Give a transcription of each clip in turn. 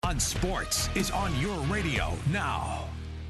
on Sports is on your radio now.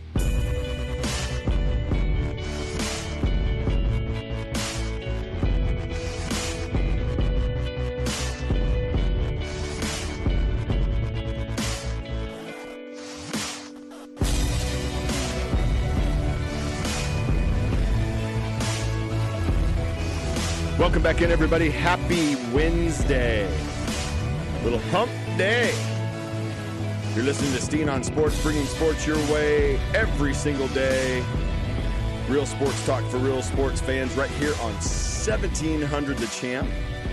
Welcome back in, everybody. Happy Wednesday. Little hump day. You're listening to Steen on Sports, bringing sports your way every single day. Real sports talk for real sports fans right here on 1700 The Champ.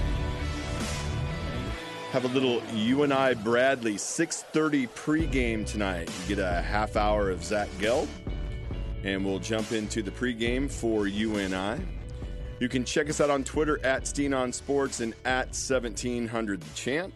Have a little UNI Bradley 6:30 pregame tonight. You get a half hour of Zach Gelb, and we'll jump into the pregame for UNI. You can check us out on Twitter at Steen on Sports and at 1700 The Champ.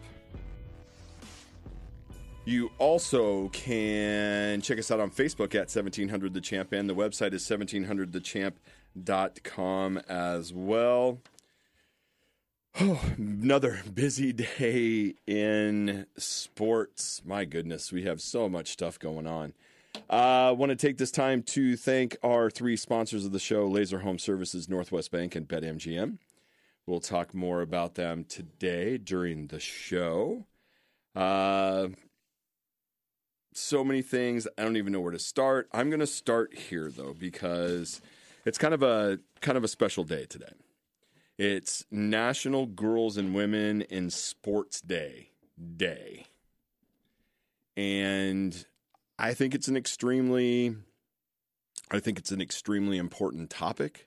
You also can check us out on Facebook at 1700 The Champ, and the website is 1700thechamp.com as well. Oh, another busy day in sports. My goodness, we have so much stuff going on. I want to take this time to thank our three sponsors of the show, Laser Home Services, Northwest Bank, and BetMGM. We'll talk more about them today during the show. So many things, I don't even know where to start. I'm going to start here, though, because it's kind of a special day today. It's National Girls and Women in Sports Day. And I think it's an extremely important topic.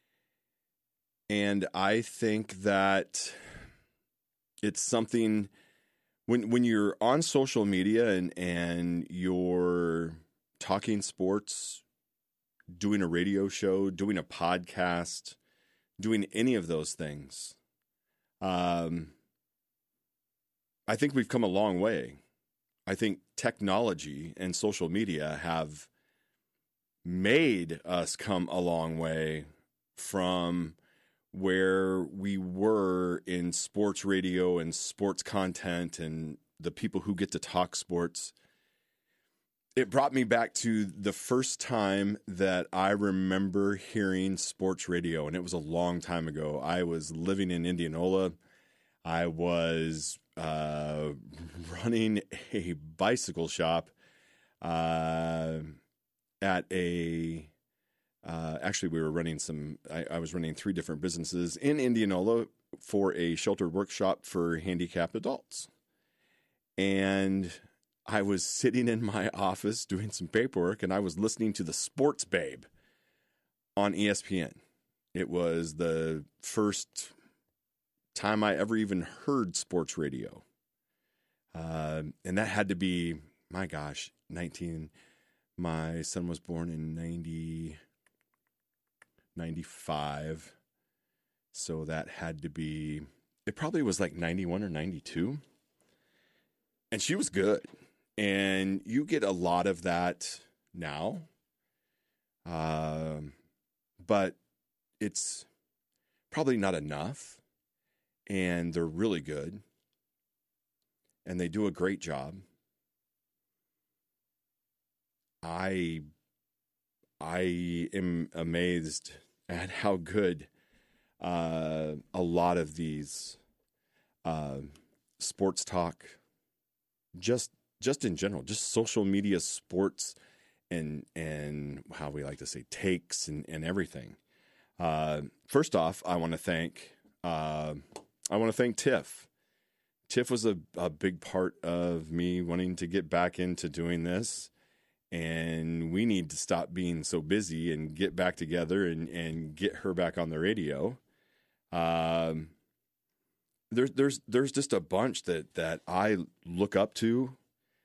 And I think that it's something when you're on social media and you're talking sports, doing a radio show, doing a podcast, doing any of those things, I think we've come a long way. I think technology and social media have made us come a long way from where we were in sports radio and sports content and the people who get to talk sports. It brought me back to the first time that I remember hearing sports radio, and it was a long time ago. I was living in Indianola. I was running a bicycle shop at a actually we were running I was running three different businesses in Indianola for a sheltered workshop for handicapped adults. And I was sitting in my office doing some paperwork, and I was listening to the Sports Babe on ESPN. It was the first time I ever even heard sports radio. And that had to be, my gosh, my son was born in 95. So that had to be, it probably was like 91 or 92. And she was good. And you get a lot of that now. But it's probably not enough. And they're really good. And they do a great job. I am amazed at how good a lot of these sports talk, just in general, just social media sports and how we like to say takes and everything. First off, I want to thank Tiff. Tiff was a big part of me wanting to get back into doing this, and we need to stop being so busy and get back together and get her back on the radio. There's just a bunch that I look up to,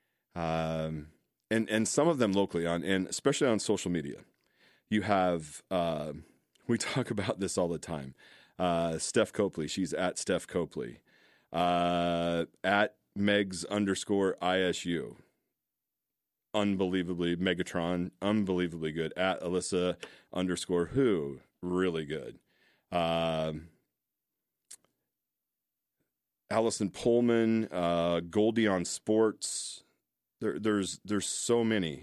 and some of them locally and especially on social media. You have we talk about this all the time. Steph Copley, she's at Steph Copley. At Megs_ISU. Unbelievably, Megatron, unbelievably good. At Alyssa_who, really good. Allison Pullman, Goldie on Sports, there's so many.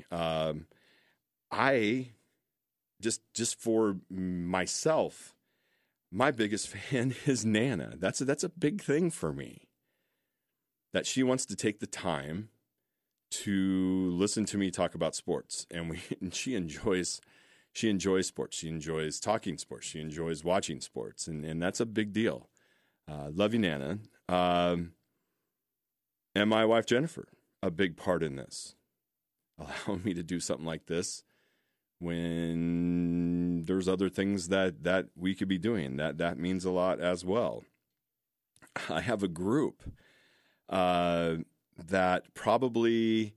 I just for myself, my biggest fan is Nana. That's a big thing for me. That she wants to take the time to listen to me talk about sports, and she enjoys sports. She enjoys talking sports. She enjoys watching sports, and that's a big deal. Love you, Nana. And my wife Jennifer, a big part in this, allowing me to do something like this when there's other things that we could be doing. That means a lot as well. I have a group that probably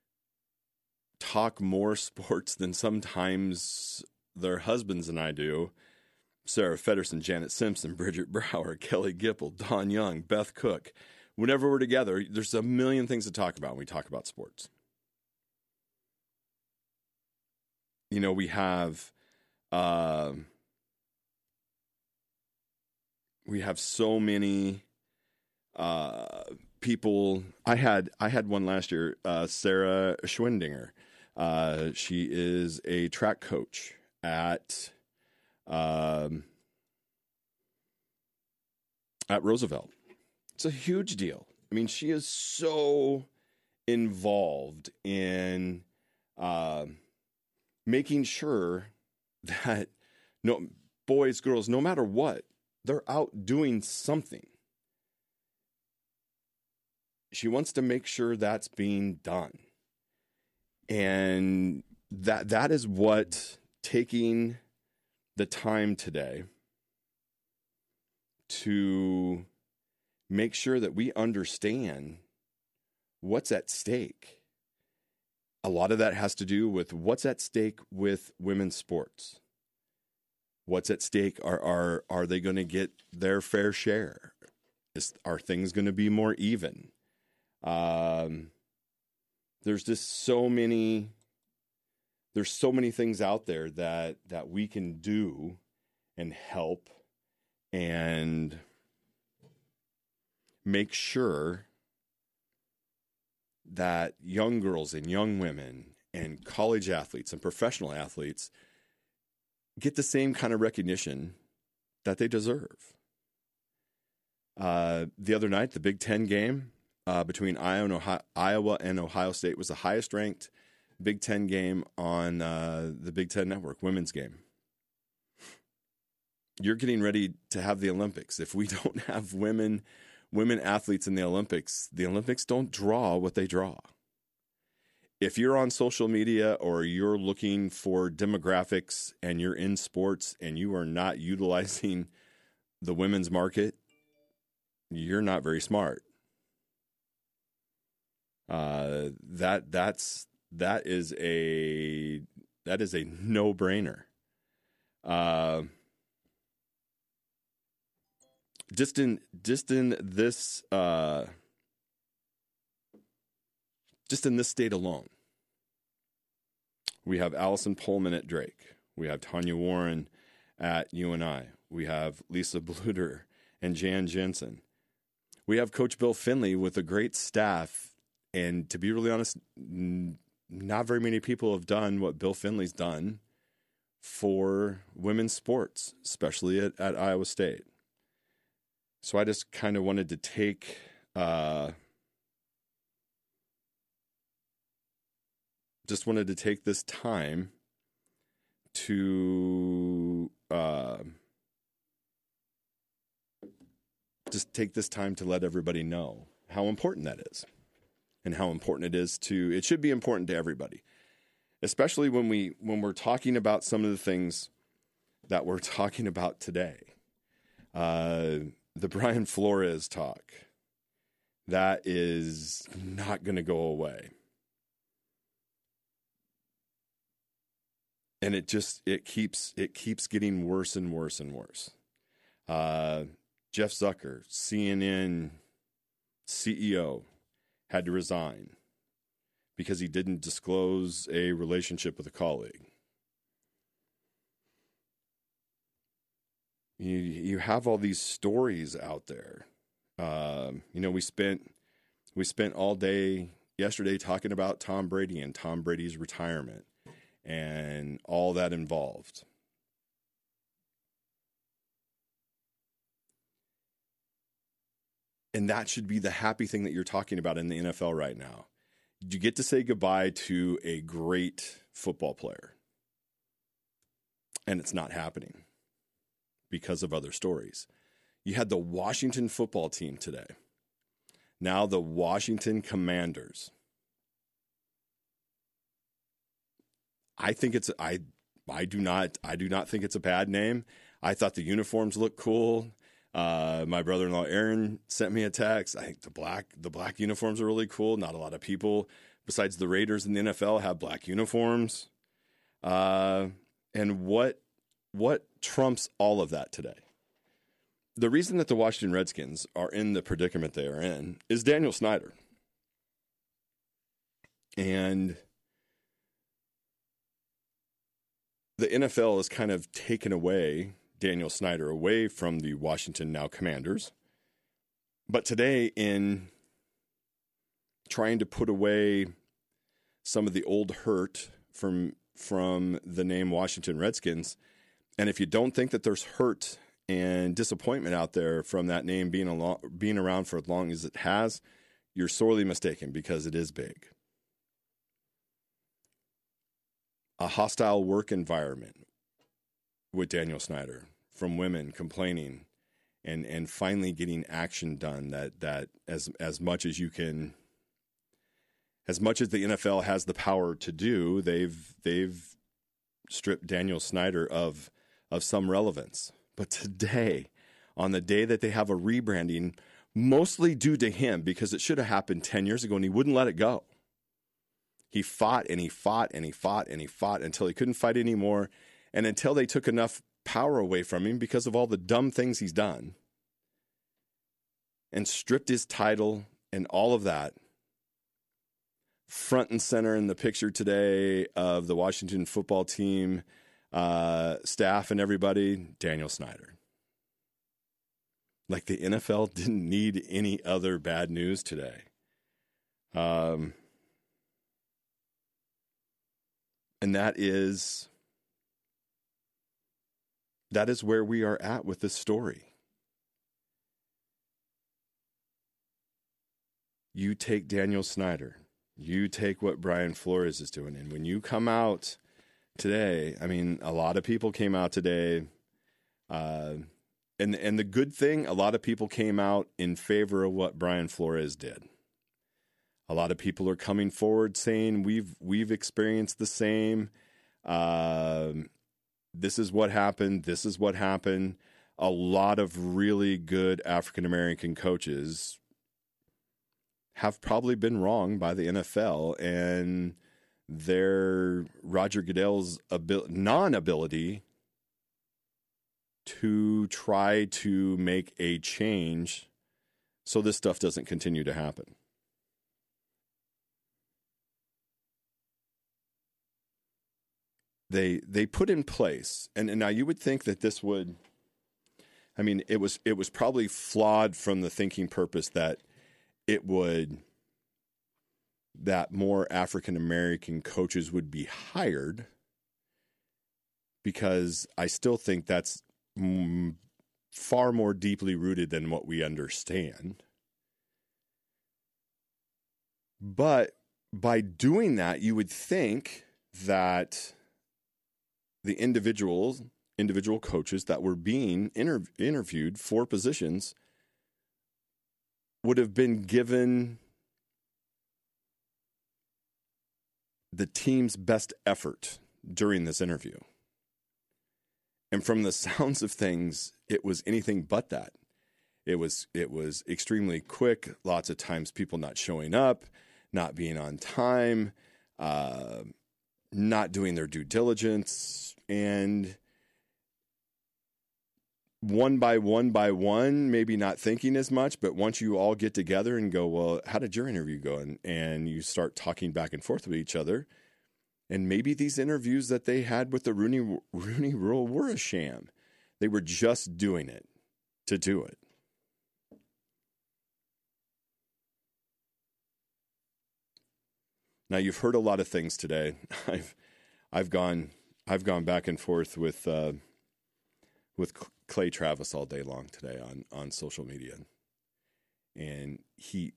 talk more sports than sometimes their husbands and I do. Sarah Feddersen, Janet Simpson, Bridget Brower, Kelly Gipple, Dawn Young, Beth Cook. Whenever we're together, there's a million things to talk about when we talk about sports. You know, we have so many people. I had one last year, Sarah Schwindinger. She is a track coach at Roosevelt. It's a huge deal. I mean, she is so involved in making sure that boys, girls, no matter what, they're out doing something. She wants to make sure that's being done. And that is what taking the time today to make sure that we understand what's at stake. A lot of that has to do with what's at stake with women's sports. What's at stake? Are they going to get their fair share? Are things going to be more even? There's just so many things out there that we can do and help and make sure that young girls and young women and college athletes and professional athletes get the same kind of recognition that they deserve. The other night, the Big Ten game between Iowa and Ohio State was the highest ranked Big Ten game on the Big Ten Network, women's game. You're getting ready to have the Olympics. If we don't have women athletes in the Olympics don't draw what they draw. If you're on social media or you're looking for demographics and you're in sports and you are not utilizing the women's market, you're not very smart. That is a no-brainer. Just in this state alone, we have Allison Pullman at Drake. We have Tanya Warren at UNI. We have Lisa Bluter and Jan Jensen. We have Coach Bill Finley with a great staff. And to be really honest, not very many people have done what Bill Finley's done for women's sports, especially at Iowa State. So I just kind of wanted to take this time to to let everybody know how important that is. And how important it should be important to everybody, especially when we're talking about some of the things that we're talking about today. The Brian Flores talk, that is not going to go away. And it keeps getting worse and worse and worse. Jeff Zucker, CNN CEO, had to resign because he didn't disclose a relationship with a colleague. You have all these stories out there. We spent all day yesterday talking about Tom Brady and Tom Brady's retirement and all that involved. And that should be the happy thing that you're talking about in the NFL right now. You get to say goodbye to a great football player. And it's not happening because of other stories. You had the Washington football team today. Now the Washington Commanders. I think it's I do not think it's a bad name. I thought the uniforms looked cool. My brother-in-law Aaron sent me a text. I think the black uniforms are really cool. Not a lot of people besides the Raiders in the NFL have black uniforms. And what trumps all of that today? The reason that the Washington Redskins are in the predicament they are in is Daniel Snyder. And the NFL has kind of taken away Daniel Snyder away from the Washington now Commanders. But today, in trying to put away some of the old hurt from the name Washington Redskins, and if you don't think that there's hurt and disappointment out there from that name being around for as long as it has, you're sorely mistaken, because it is big. A hostile work environment with Daniel Snyder, from women complaining and finally getting action done that as much as you can, as much as the NFL has the power to do, they've stripped Daniel Snyder of some relevance. But today, on the day that they have a rebranding, mostly due to him, because it should have happened 10 years ago and he wouldn't let it go. He fought and he fought and he fought and he fought until he couldn't fight anymore, and until they took enough power away from him because of all the dumb things he's done and stripped his title and all of that. Front and center in the picture today of the Washington football team, staff and everybody, Daniel Snyder. Like the NFL didn't need any other bad news today. And that is where we are at with this story. You take Daniel Snyder. You take what Brian Flores is doing. And when you come out today, I mean, a lot of people came out today. And the good thing, a lot of people came out in favor of what Brian Flores did. A lot of people are coming forward saying we've experienced the same. This is what happened. This is what happened. A lot of really good African-American coaches have probably been wrong by the NFL, and their Roger Goodell's non-ability to try to make a change so this stuff doesn't continue to happen. They put in place, and now you would think that this would, I mean, it was probably flawed from the thinking purpose that that more African-American coaches would be hired, because I still think that's far more deeply rooted than what we understand. But by doing that, you would think that the individual coaches that were being interviewed for positions would have been given the team's best effort during this interview. And from the sounds of things, it was anything but that. It was extremely quick. Lots of times people not showing up, not being on time, not doing their due diligence, and one by one, maybe not thinking as much, but once you all get together and go, well, how did your interview go? And you start talking back and forth with each other. And maybe these interviews that they had with the Rooney Rule were a sham. They were just doing it to do it. Now you've heard a lot of things today. I've gone back and forth with Clay Travis all day long today on social media, and he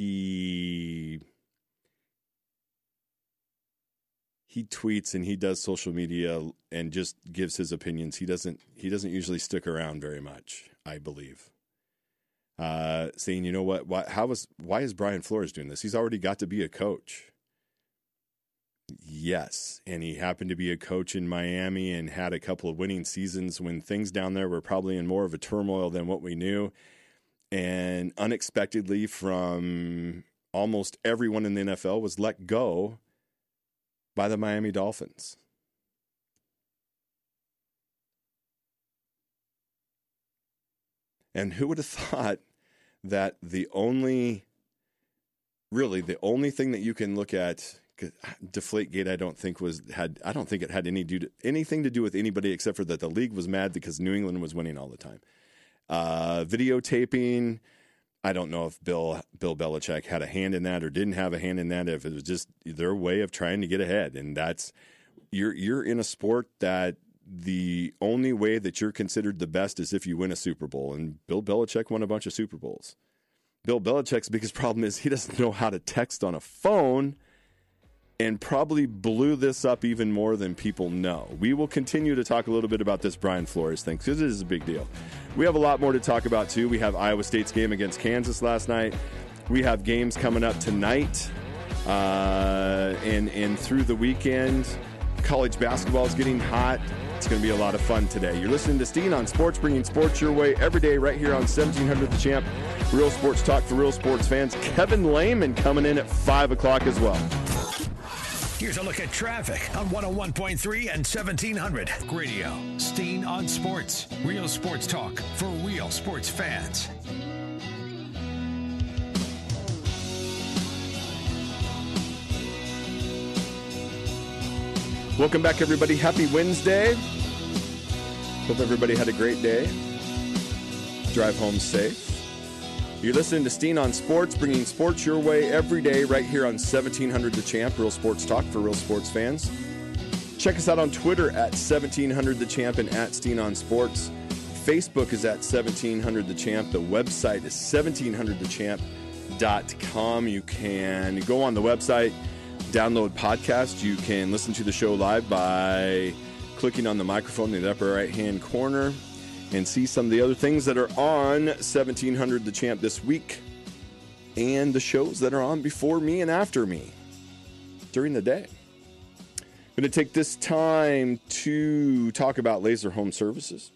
tweets and he does social media and just gives his opinions. He doesn't usually stick around very much, I believe. Saying, you know what? Why is Brian Flores doing this? He's already got to be a coach. Yes, and he happened to be a coach in Miami and had a couple of winning seasons when things down there were probably in more of a turmoil than what we knew. And unexpectedly, from almost everyone in the NFL, was let go by the Miami Dolphins. And who would have thought that the only thing that you can look at, Deflategate, I don't think it had anything to do with anybody except for that the league was mad because New England was winning all the time. Videotaping, I don't know if Bill Belichick had a hand in that or didn't have a hand in that, if it was just their way of trying to get ahead. And that's, you're in a sport that the only way that you're considered the best is if you win a Super Bowl. And Bill Belichick won a bunch of Super Bowls. Bill Belichick's biggest problem is he doesn't know how to text on a phone, and probably blew this up even more than people know. We will continue to talk a little bit about this Brian Flores thing, because it is a big deal. We have a lot more to talk about, too. We have Iowa State's game against Kansas last night. We have games coming up tonight and through the weekend. College basketball is getting hot. It's going to be a lot of fun today. You're listening to Steen on Sports, bringing sports your way every day right here on 1700 The Champ. Real sports talk for real sports fans. Kevin Lehman coming in at 5 o'clock as well. Here's a look at traffic on 101.3 and 1700 Radio. Steen on Sports. Real sports talk for real sports fans. Welcome back, everybody. Happy Wednesday. Hope everybody had a great day. Drive home safe. You're listening to Steen on Sports, bringing sports your way every day right here on 1700 The Champ, real sports talk for real sports fans. Check us out on Twitter at 1700 The Champ and at Steen on Sports. Facebook is at 1700 The Champ. The website is 1700thechamp.com. You can go on the website, download podcasts. You can listen to the show live by clicking on the microphone in the upper right-hand corner and see some of the other things that are on 1700 The Champ this week and the shows that are on before me and after me during the day. I'm going to take this time to talk about Laser Home Services.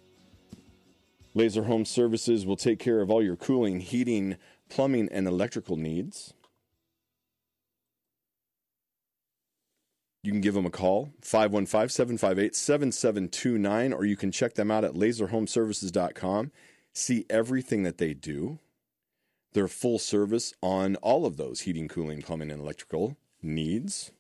Laser Home Services will take care of all your cooling, heating, plumbing, and electrical needs. You can give them a call, 515-758-7729, or you can check them out at laserhomeservices.com. See everything that they do. They're full service on all of those heating, cooling, plumbing, and electrical needs.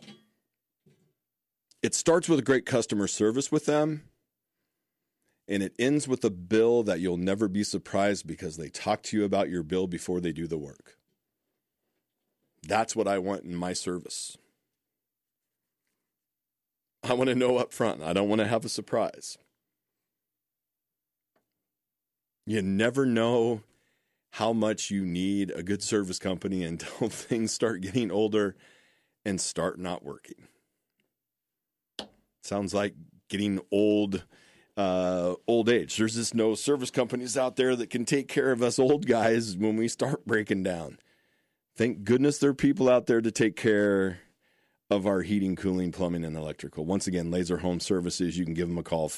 It starts with a great customer service with them, and it ends with a bill that you'll never be surprised because they talk to you about your bill before they do the work. That's what I want in my service. I want to know up front. I don't want to have a surprise. You never know how much you need a good service company until things start getting older and start not working. Sounds like getting old age. There's just no service companies out there that can take care of us old guys when we start breaking down. Thank goodness there are people out there to take care of our heating, cooling, plumbing, and electrical. Once again, Laser Home Services, you can give them a call,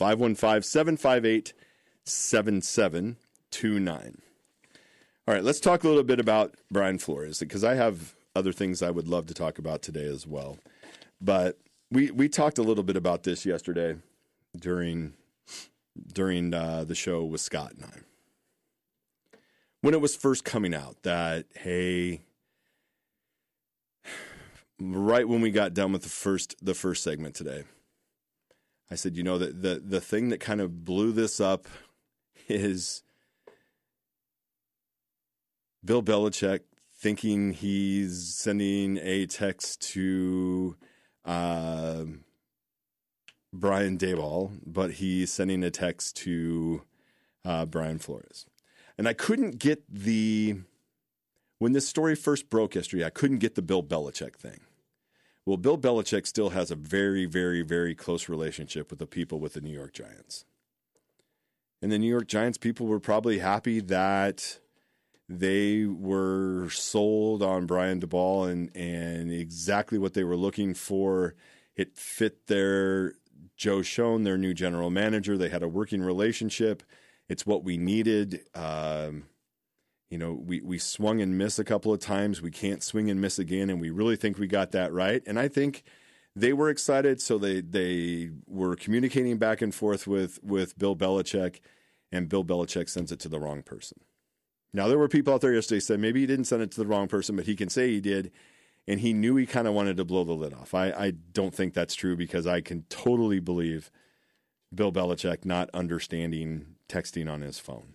515-758-7729. All right, let's talk a little bit about Brian Flores, because I have other things I would love to talk about today as well. But we talked a little bit about this yesterday during the show with Scott and I. When it was first coming out that, hey, right when we got done with the first segment today, I said, you know, the thing that kind of blew this up is Bill Belichick thinking he's sending a text to Brian Daboll, but he's sending a text to Brian Flores. And I couldn't get when this story first broke yesterday, I couldn't get the Bill Belichick thing. Well, Bill Belichick still has a very, very, very close relationship with the people with the New York Giants. And the New York Giants people were probably happy that they were sold on Brian Daboll and exactly what they were looking for. It fit their Joe Schoen, their new general manager. They had a working relationship. It's what we needed. We swung and missed a couple of times. We can't swing and miss again, and we really think we got that right. And I think they were excited, so they were communicating back and forth with Bill Belichick, and Bill Belichick sends it to the wrong person. Now, there were people out there yesterday who said maybe he didn't send it to the wrong person, but he can say he did, and he knew he kind of wanted to blow the lid off. I don't think that's true because I can totally believe Bill Belichick not understanding texting on his phone.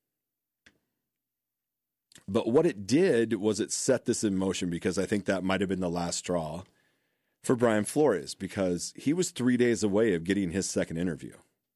But what it did was it set this in motion because I think that might have been the last straw for Brian Flores because he was 3 days away of getting his second interview.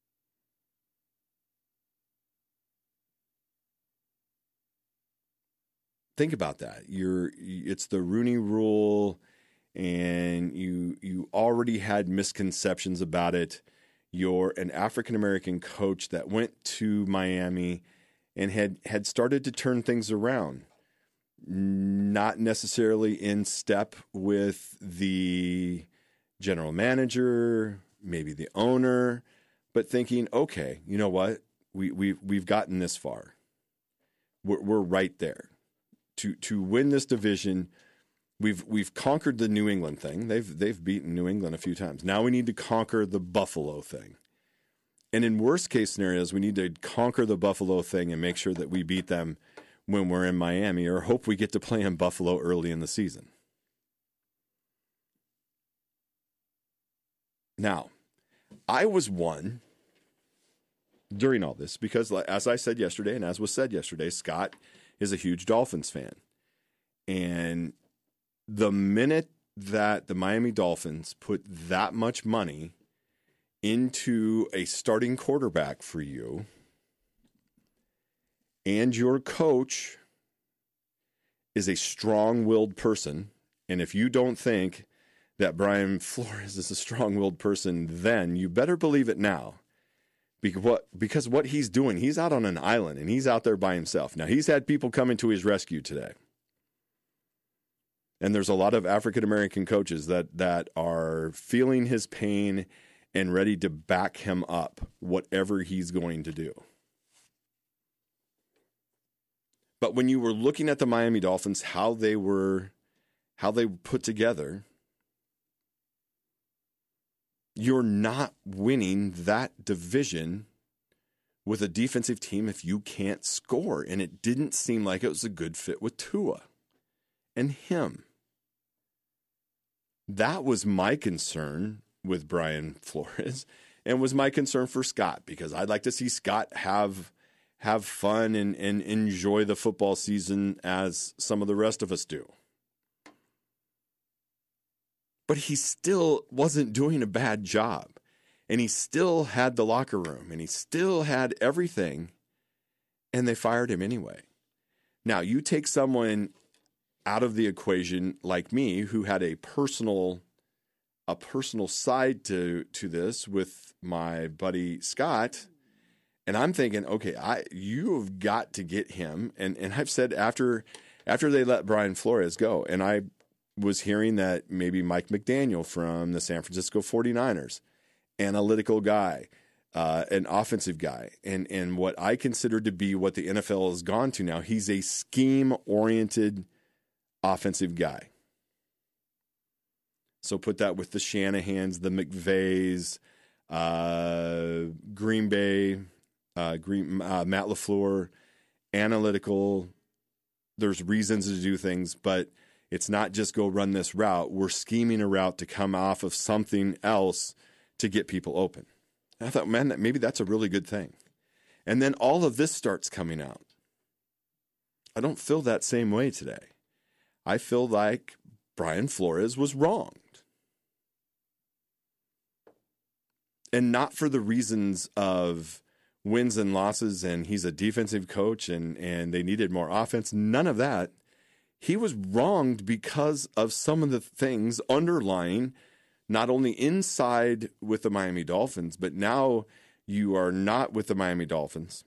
Think about that. It's the Rooney Rule, and you already had misconceptions about it. You're an African-American coach that went to Miami and had started to turn things around, not necessarily in step with the general manager, maybe the owner, but thinking, okay, you know what? We've gotten this far. We're right there. To win this division, we've conquered the New England thing. They've beaten New England a few times. Now we need to conquer the Buffalo thing. And in worst case scenarios, we need to conquer the Buffalo thing and make sure that we beat them when we're in Miami, or hope we get to play in Buffalo early in the season. Now, I was one during all this because, as I said yesterday, and as was said yesterday, Scott is a huge Dolphins fan. And the minute that the Miami Dolphins put that much money into a starting quarterback for you, and your coach is a strong-willed person, and if you don't think that Brian Flores is a strong-willed person then, you better believe it now. Because what he's doing, he's out on an island, and he's out there by himself. Now, he's had people coming to his rescue today. And there's a lot of African-American coaches that are feeling his pain and ready to back him up, whatever he's going to do. But when you were looking at the Miami Dolphins, how they put together, you're not winning that division with a defensive team if you can't score. And it didn't seem like it was a good fit with Tua and him. That was my concern with Brian Flores, and was my concern for Scott, because I'd like to see Scott have fun and enjoy the football season as some of the rest of us do. But he still wasn't doing a bad job, and he still had the locker room, and he still had everything, and they fired him anyway. Now, you take someone out of the equation like me, who had a personal side to this with my buddy Scott, and I'm thinking, okay, you've got to get him. And I've said after they let Brian Flores go, and I was hearing that maybe Mike McDaniel from the San Francisco 49ers, analytical guy, an offensive guy, and what I consider to be what the NFL has gone to now, he's a scheme-oriented offensive guy. So put that with the Shanahans, the McVays, Green Bay, Matt LaFleur, analytical. There's reasons to do things, but it's not just go run this route. We're scheming a route to come off of something else to get people open. And I thought, man, maybe that's a really good thing. And then all of this starts coming out. I don't feel that same way today. I feel like Brian Flores was wronged. And not for the reasons of wins and losses, and he's a defensive coach and they needed more offense. None of that. He was wronged because of some of the things underlying, not only inside with the Miami Dolphins, but now you are not with the Miami Dolphins.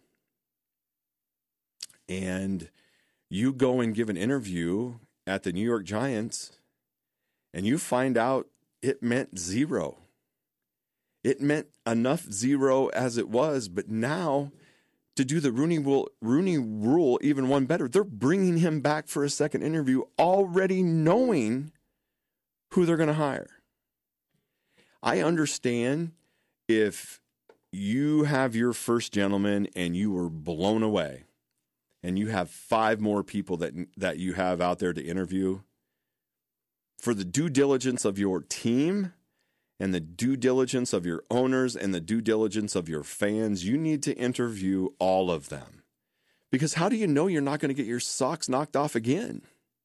And you go and give an interview at the New York Giants, and you find out it meant zero. It meant enough zero as it was, but now to do the Rooney Rule even one better, they're bringing him back for a second interview already knowing who they're going to hire. I understand if you have your first gentleman and you were blown away and you have 5 more people that you have out there to interview, for the due diligence of your team and the due diligence of your owners and the due diligence of your fans, you need to interview all of them. Because how do you know you're not going to get your socks knocked off again?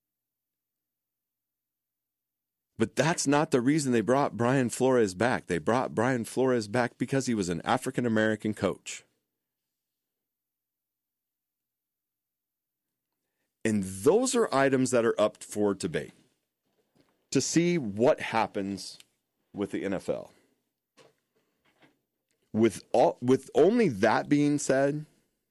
But that's not the reason they brought Brian Flores back. They brought Brian Flores back because he was an African-American coach. And those are items that are up for debate to see what happens with the NFL. With only that being said,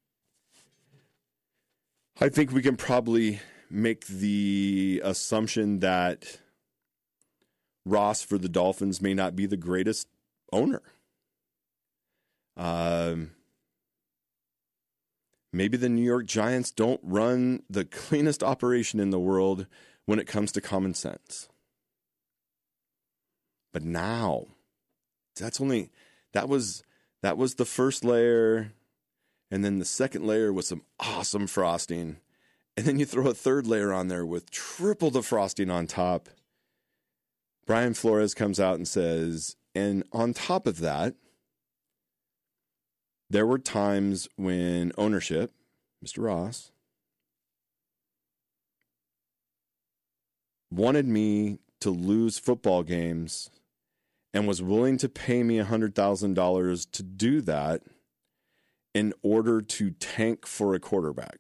I think we can probably make the assumption that Ross for the Dolphins may not be the greatest owner. Maybe the New York Giants don't run the cleanest operation in the world when it comes to common sense. But now, that was the first layer, and then the second layer was some awesome frosting, and then you throw a third layer on there with triple the frosting on top. Brian Flores comes out and says, and on top of that, there were times when ownership, Mr. Ross, wanted me to lose football games and was willing to pay me $100,000 to do that in order to tank for a quarterback.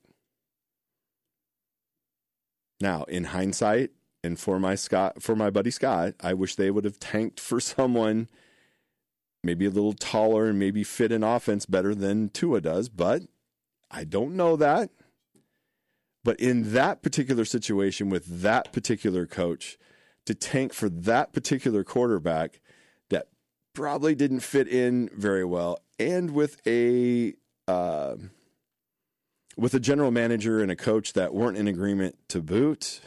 Now, in hindsight, and for my buddy Scott, I wish they would have tanked for someone maybe a little taller and maybe fit in offense better than Tua does, but I don't know that. But in that particular situation with that particular coach, to tank for that particular quarterback that probably didn't fit in very well, and with a general manager and a coach that weren't in agreement to boot,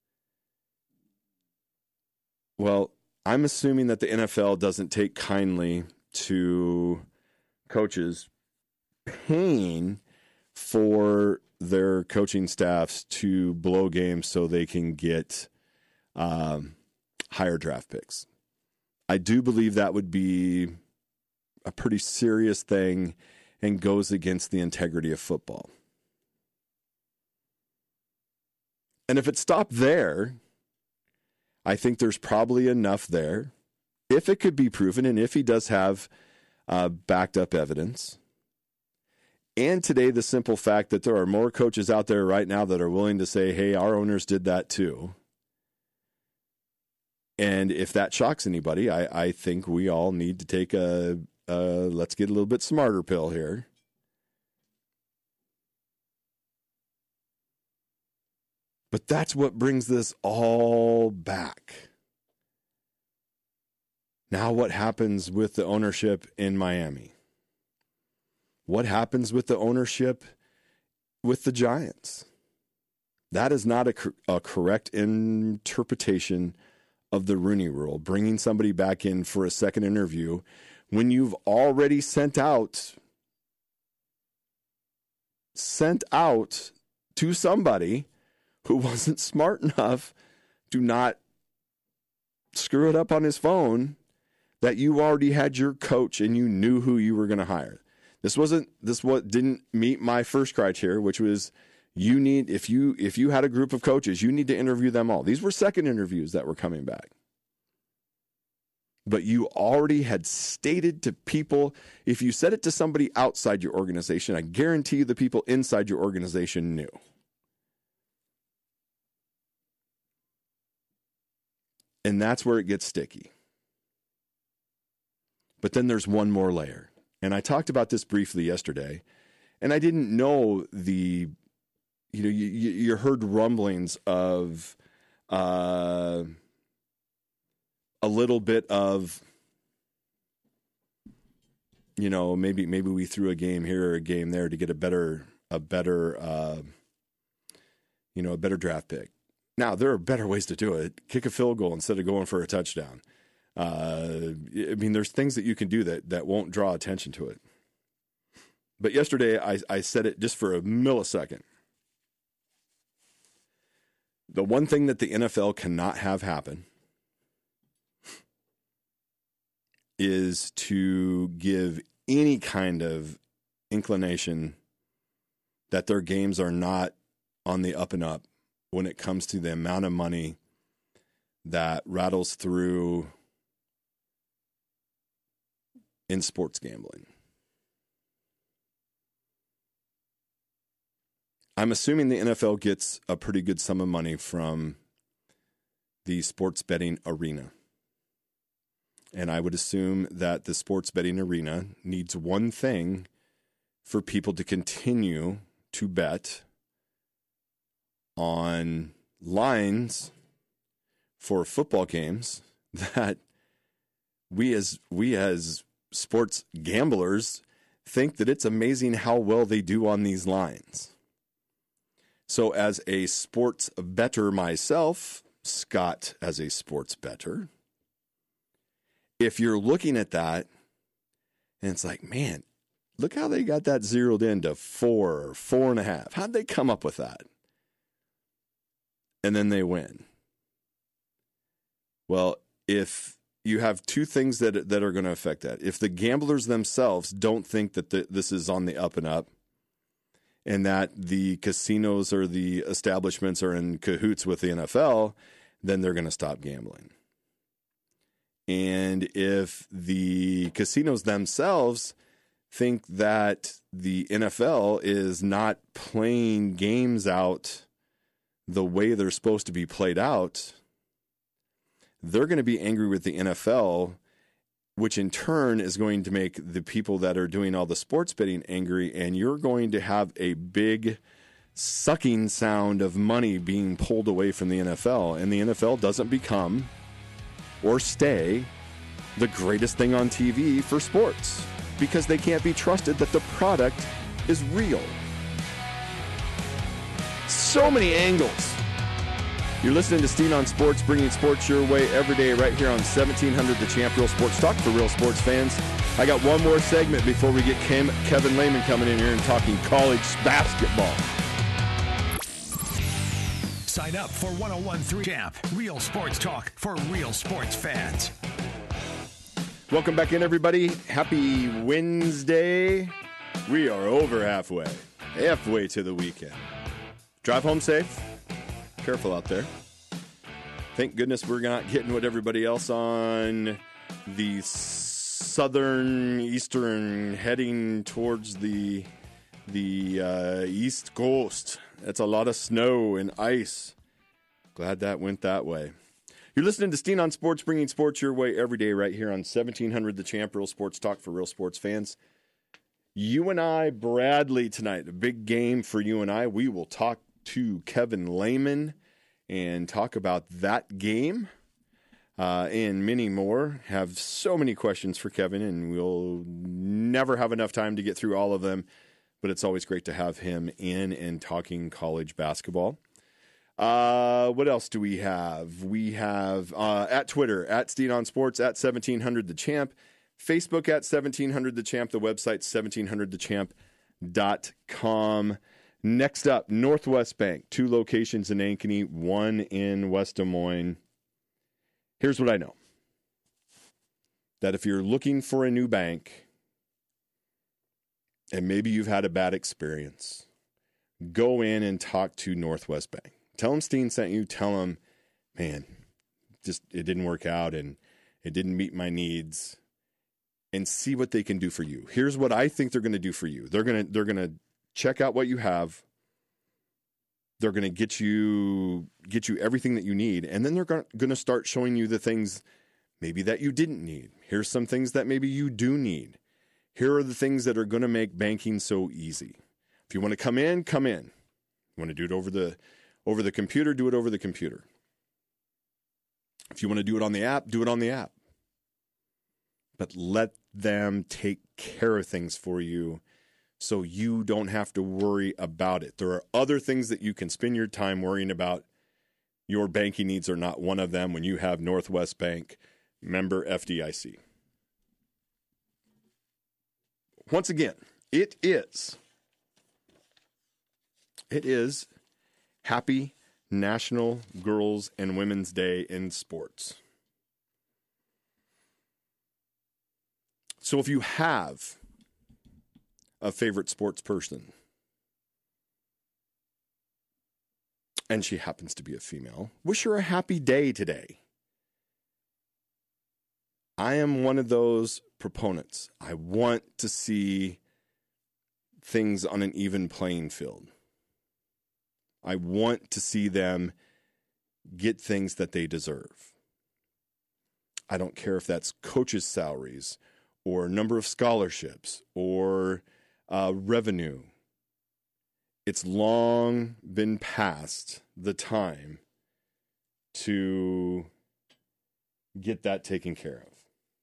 well, I'm assuming that the NFL doesn't take kindly to coaches paying for their coaching staffs to blow games so they can get higher draft picks. I do believe that would be a pretty serious thing and goes against the integrity of football. And if it stopped there, I think there's probably enough there, if it could be proven and if he does have backed up evidence. And today, the simple fact that there are more coaches out there right now that are willing to say, hey, our owners did that too. And if that shocks anybody, I think we all need to take a let's get a little bit smarter pill here. But that's what brings this all back. Now what happens with the ownership in Miami? What happens with the ownership with the Giants? That is not a correct interpretation of the Rooney Rule, bringing somebody back in for a second interview when you've already sent out to somebody who wasn't smart enough to not screw it up on his phone, that you already had your coach and you knew who you were going to hire. This what didn't meet my first criteria, which was if you had a group of coaches, you need to interview them all. These were second interviews that were coming back. But you already had stated to people, if you said it to somebody outside your organization, I guarantee you the people inside your organization knew. And that's where it gets sticky. But then there's one more layer. And I talked about this briefly yesterday, and I didn't know you heard rumblings of a little bit of, maybe we threw a game here or a game there to get a better draft pick. Now, there are better ways to do it. Kick a field goal instead of going for a touchdown. There's things that you can do that won't draw attention to it. But yesterday, I said it just for a millisecond. The one thing that the NFL cannot have happen is to give any kind of inclination that their games are not on the up and up when it comes to the amount of money that rattles through in sports gambling. I'm assuming the NFL gets a pretty good sum of money from the sports betting arena. And I would assume that the sports betting arena needs one thing for people to continue to bet on lines for football games that we as sports gamblers think that it's amazing how well they do on these lines. So as a sports bettor myself, Scott as a sports bettor, if you're looking at that and it's like, man, look how they got that zeroed into 4 or 4.5. How'd they come up with that? And then they win. Well, if you have two things that are going to affect that. If the gamblers themselves don't think that this is on the up and up, and that the casinos or the establishments are in cahoots with the NFL, then they're going to stop gambling. And if the casinos themselves think that the NFL is not playing games out the way they're supposed to be played out, they're going to be angry with the NFL, which in turn is going to make the people that are doing all the sports betting angry, and you're going to have a big sucking sound of money being pulled away from the NFL, and the NFL doesn't become or stay the greatest thing on TV for sports because they can't be trusted that the product is real. So many angles. You're listening to Steen on Sports, bringing sports your way every day right here on 1700 The Champ, Real Sports Talk for real sports fans. I got one more segment before we get Kevin Lehman coming in here and talking college basketball. Sign up for 1013 Champ, Real Sports Talk for real sports fans. Welcome back in, everybody. Happy Wednesday. We are over halfway to the weekend. Drive home safe. Careful out there. Thank goodness we're not getting what everybody else on the southern, eastern, heading towards the East Coast. That's a lot of snow and ice. Glad that went that way. You're listening to Steen on Sports, bringing sports your way every day right here on 1700 The Champ, Real Sports Talk for real sports fans. You and I, Bradley, tonight, a big game for you and I. We will talk to Kevin Lehman and talk about that game and many more. Have so many questions for Kevin, and we'll never have enough time to get through all of them, but it's always great to have him in and talking college basketball. What else do we have? We have at Twitter, at Steen on Sports, at 1700 The Champ, Facebook at 1700 The Champ, the website 1700thechamp.com. Next up, Northwest Bank, 2 locations in Ankeny, 1 in West Des Moines. Here's what I know. That if you're looking for a new bank, and maybe you've had a bad experience, go in and talk to Northwest Bank. Tell them Steen sent you. Tell them, man, just it didn't work out and it didn't meet my needs. And see what they can do for you. Here's what I think they're going to do for you. They're going to check out what you have. They're going to get you everything that you need, and then they're going to start showing you the things maybe that you didn't need. Here's some things that maybe you do need. Here are the things that are going to make banking so easy. If you want to come in, come in. You want to do it over the computer, do it over the computer. If you want to do it on the app, do it on the app. But let them take care of things for you so you don't have to worry about it. There are other things that you can spend your time worrying about. Your banking needs are not one of them when you have Northwest Bank, member FDIC. Once again, it is Happy National Girls and Women's Day in Sports. So if you have a favorite sports person, and she happens to be a female, wish her a happy day today. I am one of those proponents. I want to see things on an even playing field. I want to see them get things that they deserve. I don't care if that's coaches' salaries or number of scholarships, or revenue. It's long been past the time to get that taken care of.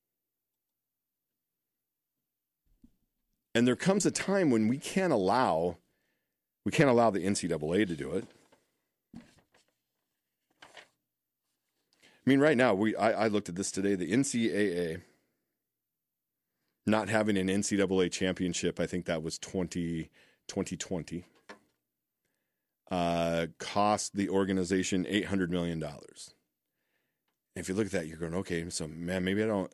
And there comes a time when we can't allow the NCAA to do it. I mean, right now, I looked at this today, the NCAA not having an NCAA championship, I think that was 2020, cost the organization $800 million. If you look at that, you're going, okay, so man,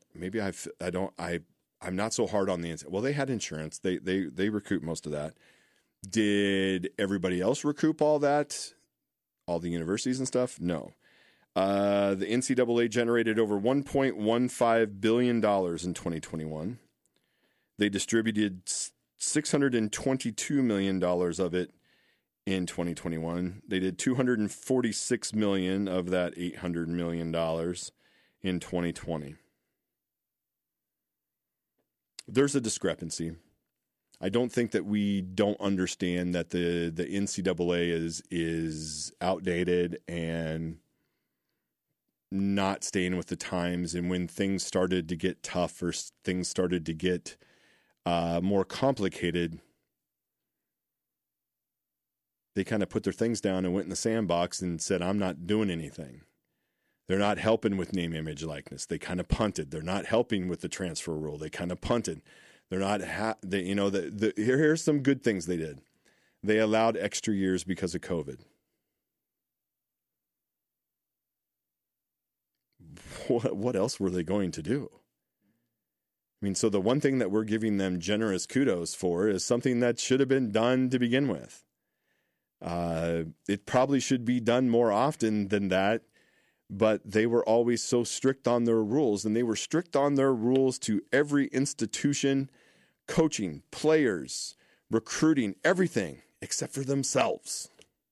I'm not so hard on the NCAA. Well, they had insurance. They recoup most of that. Did everybody else recoup all that? All the universities and stuff? No. The NCAA generated over $1.15 billion in 2021. They distributed $622 million of it in 2021. They did $246 million of that $800 million in 2020. There's a discrepancy. I don't think that we don't understand that the NCAA is outdated and not staying with the times. And when things started to get tough or things started to get more complicated, they kind of put their things down and went in the sandbox and said, I'm not doing anything. They're not helping with name, image, likeness. They kind of punted. They're not helping with the transfer rule. They kind of punted. They're not, here's some good things they did. They allowed extra years because of COVID. What else were they going to do? I mean, so the one thing that we're giving them generous kudos for is something that should have been done to begin with. It probably should be done more often than that, but they were always so strict on their rules, and they were strict on their rules to every institution, coaching, players, recruiting, everything except for themselves.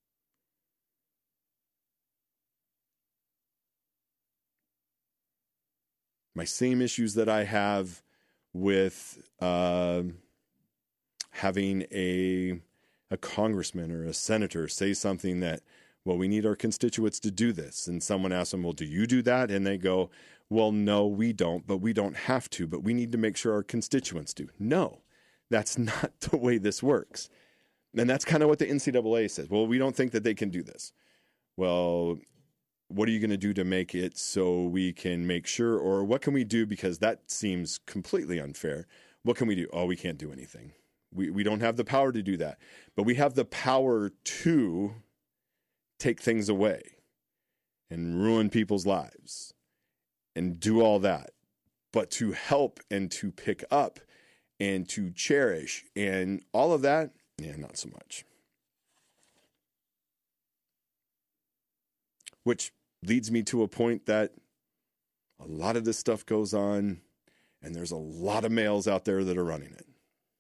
My same issues that I have with having a congressman or a senator say something that, well, we need our constituents to do this. And someone asks them, well, do you do that? And they go, well, no, we don't, but we don't have to, but we need to make sure our constituents do. No, that's not the way this works. And that's kind of what the NCAA says. Well, we don't think that they can do this. Well, what are you going to do to make it so we can make sure, or what can we do? Because that seems completely unfair. What can we do? Oh, we can't do anything. We don't have the power to do that, but we have the power to take things away and ruin people's lives and do all that. But to help and to pick up and to cherish and all of that, yeah, not so much. which leads me to a point that a lot of this stuff goes on, and there's a lot of males out there that are running it.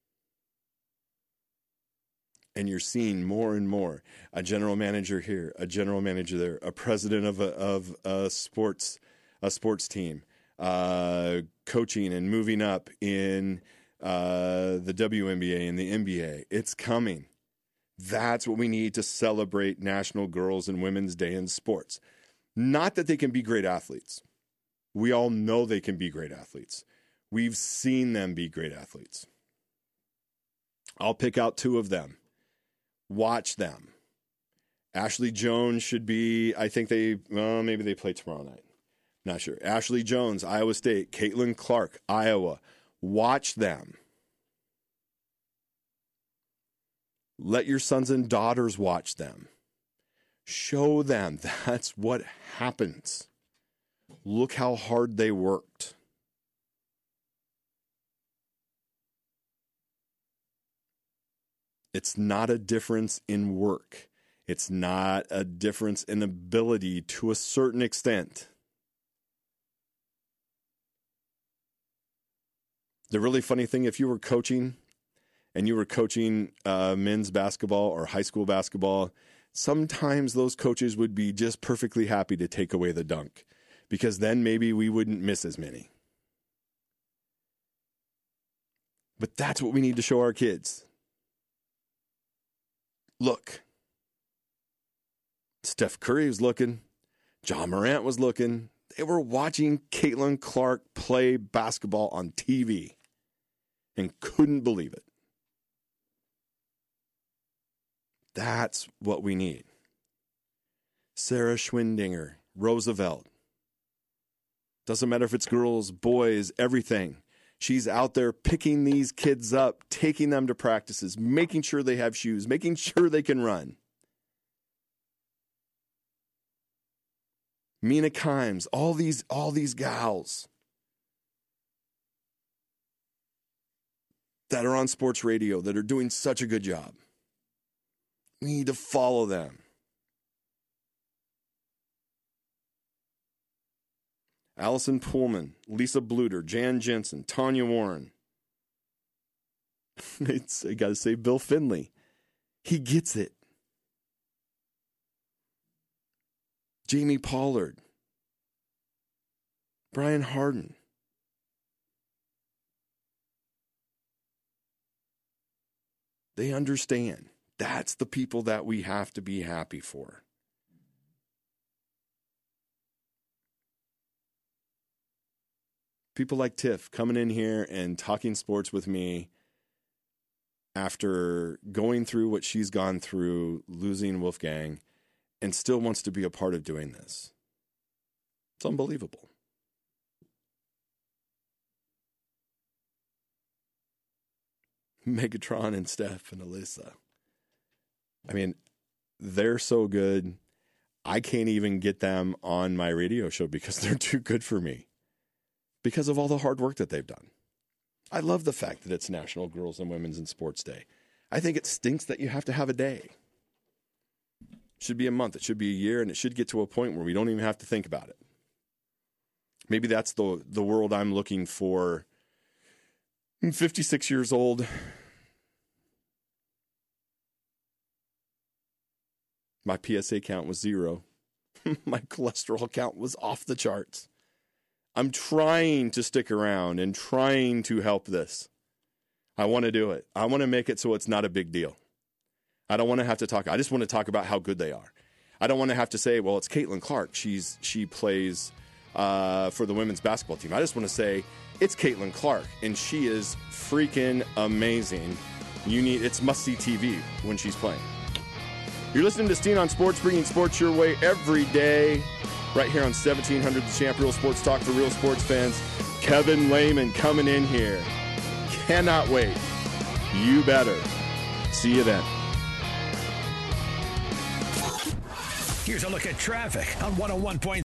And you're seeing more and more a general manager here, a general manager there, a president of a sports team, coaching and moving up in the WNBA and the NBA. It's coming. That's what we need to celebrate National Girls and Women's Day in sports. Not that they can be great athletes. We all know they can be great athletes. We've seen them be great athletes. I'll pick out two of them. Watch them. Ashley Jones should be, I think maybe they play tomorrow night. Not sure. Ashley Jones, Iowa State. Caitlin Clark, Iowa. Watch them. Let your sons and daughters watch them. Show them that's what happens. Look how hard they worked. It's not a difference in work. It's not a difference in ability to a certain extent. The really funny thing, if you were coaching and you were coaching men's basketball or high school basketball, sometimes those coaches would be just perfectly happy to take away the dunk because then maybe we wouldn't miss as many. But that's what we need to show our kids. Look, Steph Curry was looking. John Morant was looking. They were watching Caitlin Clark play basketball on TV and couldn't believe it. That's what we need. Sarah Schwindinger, Roosevelt. Doesn't matter if it's girls, boys, everything. She's out there picking these kids up, taking them to practices, making sure they have shoes, making sure they can run. Mina Kimes, all these gals that are on sports radio that are doing such a good job. We need to follow them. Allison Pullman, Lisa Bluter, Jan Jensen, Tanya Warren. I got to say Bill Finley. He gets it. Jamie Pollard. Brian Harden. They understand. That's the people that we have to be happy for. People like Tiff coming in here and talking sports with me after going through what she's gone through, losing Wolfgang, and still wants to be a part of doing this. It's unbelievable. Megatron and Steph and Alyssa. I mean, they're so good. I can't even get them on my radio show because they're too good for me. Because of all the hard work that they've done. I love the fact that it's National Girls and Women's in Sports Day. I think it stinks that you have to have a day. It should be a month. It should be a year, and it should get to a point where we don't even have to think about it. Maybe that's the world I'm looking for. I'm 56 years old. My PSA count was 0. My cholesterol count was off the charts. I'm trying to stick around and trying to help this. I want to do it. I want to make it so it's not a big deal. I don't want to have to talk. I just want to talk about how good they are. I don't want to have to say, well, it's Caitlin Clark. She plays for the women's basketball team. I just want to say it's Caitlin Clark, and she is freaking amazing. It's must-see TV when she's playing. You're listening to Steen on Sports, bringing sports your way every day. Right here on 1700 The Champ, Real Sports Talk for real sports fans. Kevin Lehman coming in here. Cannot wait. You better. See you then. Here's a look at traffic on 101.3